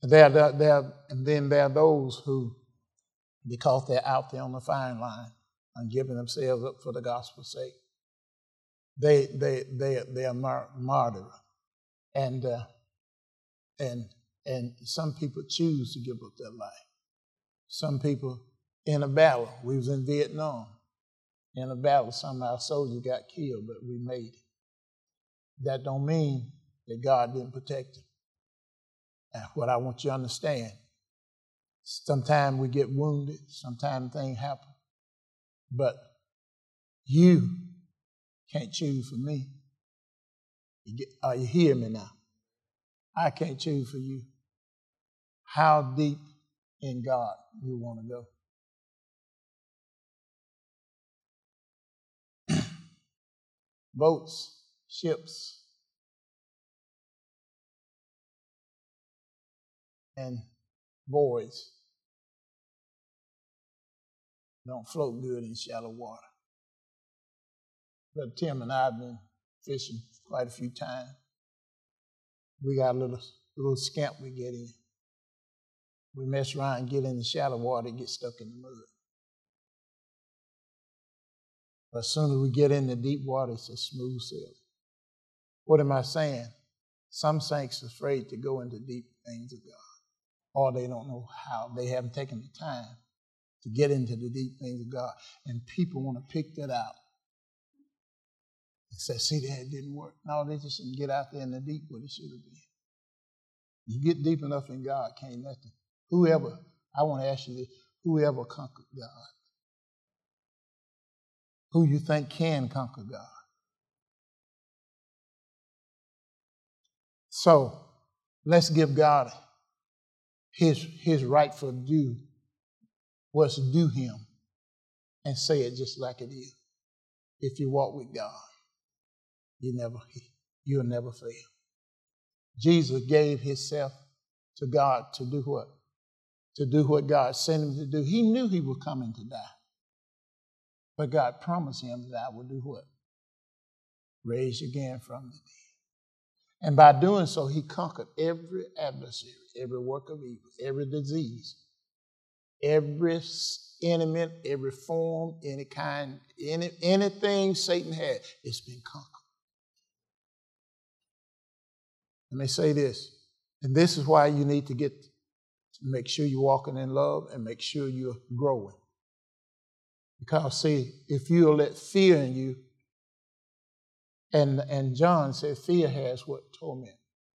And then there are those who, because they're out there on the firing line and giving themselves up for the gospel's sake, they are martyrs. And some people choose to give up their life. Some people in a battle. We was in Vietnam. In a battle, some of our soldiers got killed, but we made it. That don't mean that God didn't protect them. And what I want you to understand, sometimes we get wounded, sometimes things happen, but you can't choose for me. Are you hearing me now? I can't choose for you how deep in God you want to go. Boats, ships, and boys don't float good in shallow water. Brother Tim and I have been fishing quite a few times. We got a little scamp we get in. We mess around and get in the shallow water and get stuck in the mud. But as soon as we get in the deep water, it's a smooth sailing. What am I saying? Some saints are afraid to go into deep things of God, or they don't know how. They haven't taken the time to get into the deep things of God. And people want to pick that out and say, see, that didn't work. No, they just didn't get out there in the deep what it should have been. You get deep enough in God, can't nothing. I want to ask you this, whoever conquered God? Who you think can conquer God? So let's give God his rightful due, what's due him, and say it just like it is. If you walk with God, you'll never fail. Jesus gave himself to God to do what? To do what God sent him to do. He knew he was coming to die. But God promised him that I would do what? Raise again from the dead. And by doing so, he conquered every adversary, every work of evil, every disease, every enemy, every form, any kind, anything Satan had, it's been conquered. Let me say this, and this is why you need to make sure you're walking in love and make sure you're growing. Because, see, if you'll let fear in you, and John said fear has what? Torment.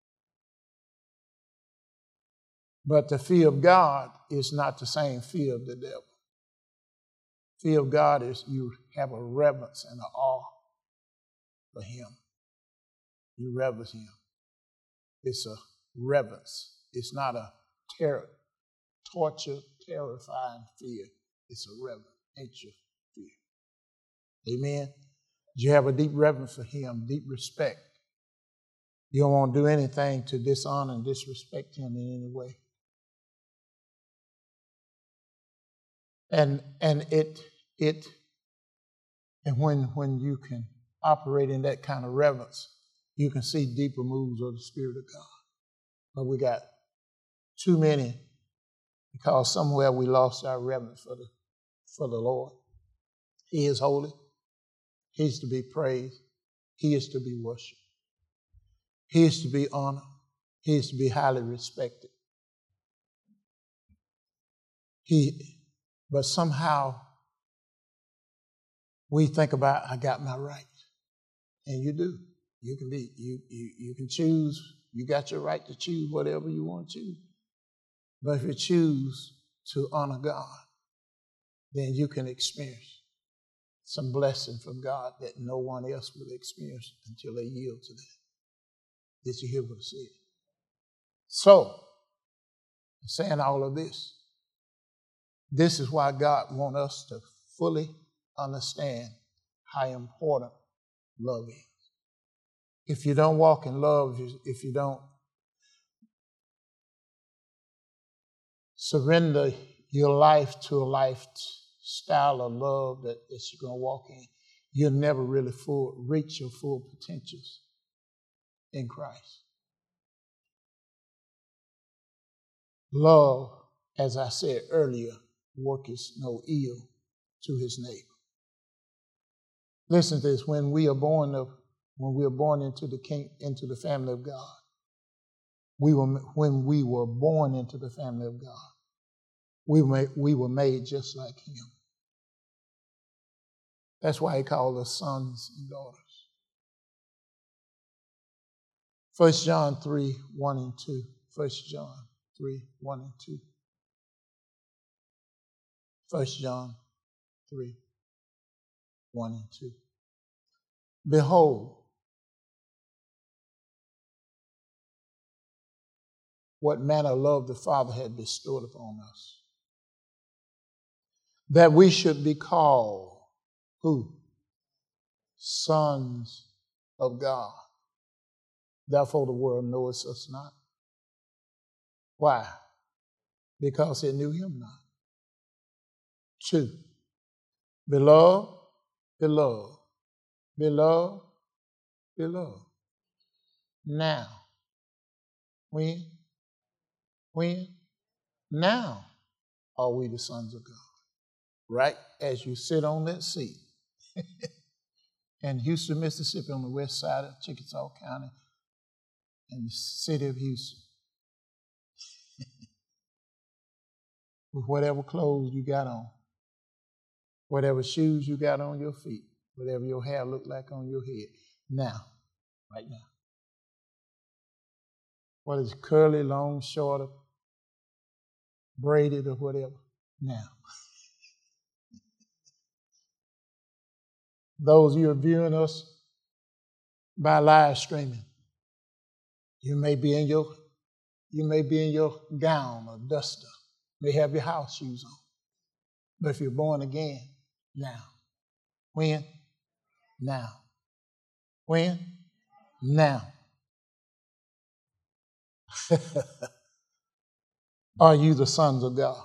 But the fear of God is not the same fear of the devil. Fear of God is you have a reverence and an awe for him. You reverence him. It's a reverence. It's not a torture, terrifying fear. It's a reverent nature fear. Amen? You have a deep reverence for him, deep respect. You don't want to do anything to dishonor and disrespect him in any way. And when you can operate in that kind of reverence, you can see deeper moves of the Spirit of God. But we got too many because somewhere we lost our reverence for the Lord. He is holy. He is to be praised. He is to be worshiped. He is to be honored. He is to be highly respected. But somehow we think about, I got my right. And you do. You can choose. You got your right to choose whatever you want to choose. But if you choose to honor God, then you can experience some blessing from God that no one else will experience until they yield to that. Did you hear what I said? So, saying all of this is why God wants us to fully understand how important love is. If you don't walk in love, if you don't surrender your life to a lifestyle of love that you're going to walk in, you'll never really reach your full potentials in Christ. Love, as I said earlier, worketh no ill to his neighbor. Listen to this: when we are born into the family of God, when we were born into the family of God, we were made just like him. That's why he called us sons and daughters. 1 John 3, 1 and 2. 1 John 3, 1 and 2. 1 John 3, 1 and 2. Behold, what manner of love the Father had bestowed upon us, that we should be called, who? Sons of God. Therefore the world knoweth us not. Why? Because it knew him not. 2. Beloved, beloved, beloved, beloved. Now. When? Now are we the sons of God. Right as you sit on that seat in Houston, Mississippi, on the west side of Chickasaw County, in the city of Houston, with whatever clothes you got on, whatever shoes you got on your feet, whatever your hair looked like on your head. Now, right now. Whether it's curly, long, short, braided, or whatever. Now. Those of you who are viewing us by live streaming, you may be in your gown or duster. You may have your house shoes on. But if you're born again, now. When? Now. When? Now. Are you the sons of God?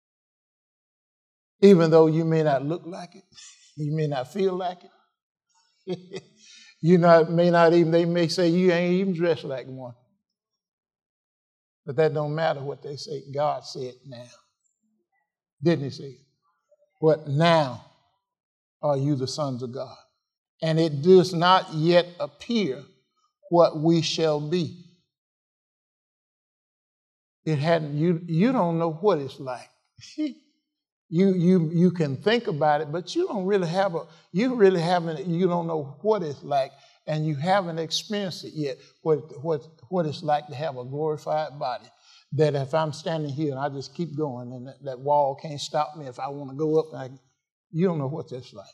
Even though you may not look like it, you may not feel like it. They may say you ain't even dressed like one. But that don't matter what they say. God said now. Didn't he say it? But now are you the sons of God. And it does not yet appear what we shall be. It hadn't. You don't know what it's like. You can think about it, but you don't really have you don't know what it's like, and you haven't experienced it yet, what it's like to have a glorified body. That if I'm standing here and I just keep going and that wall can't stop me if I want to go up, you don't know what that's like.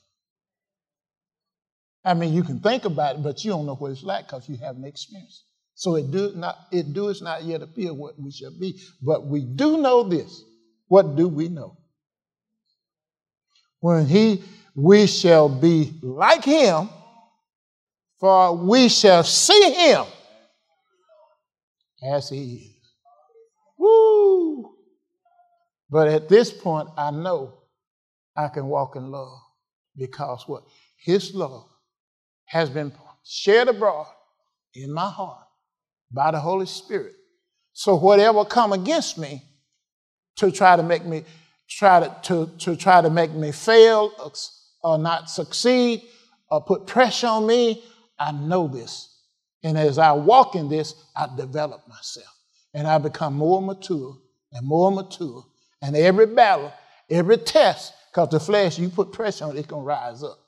I mean, you can think about it, but you don't know what it's like because you haven't experienced it. So it does not yet appear what we shall be, but we do know this. What do we know? We shall be like him, for we shall see him as he is. Woo! But at this point, I know I can walk in love because what? His love has been shared abroad in my heart by the Holy Spirit. So whatever come against me to try to make me fail or not succeed or put pressure on me, I know this. And as I walk in this, I develop myself. And I become more mature and more mature. And every battle, every test, because the flesh, you put pressure on it, it's going to rise up.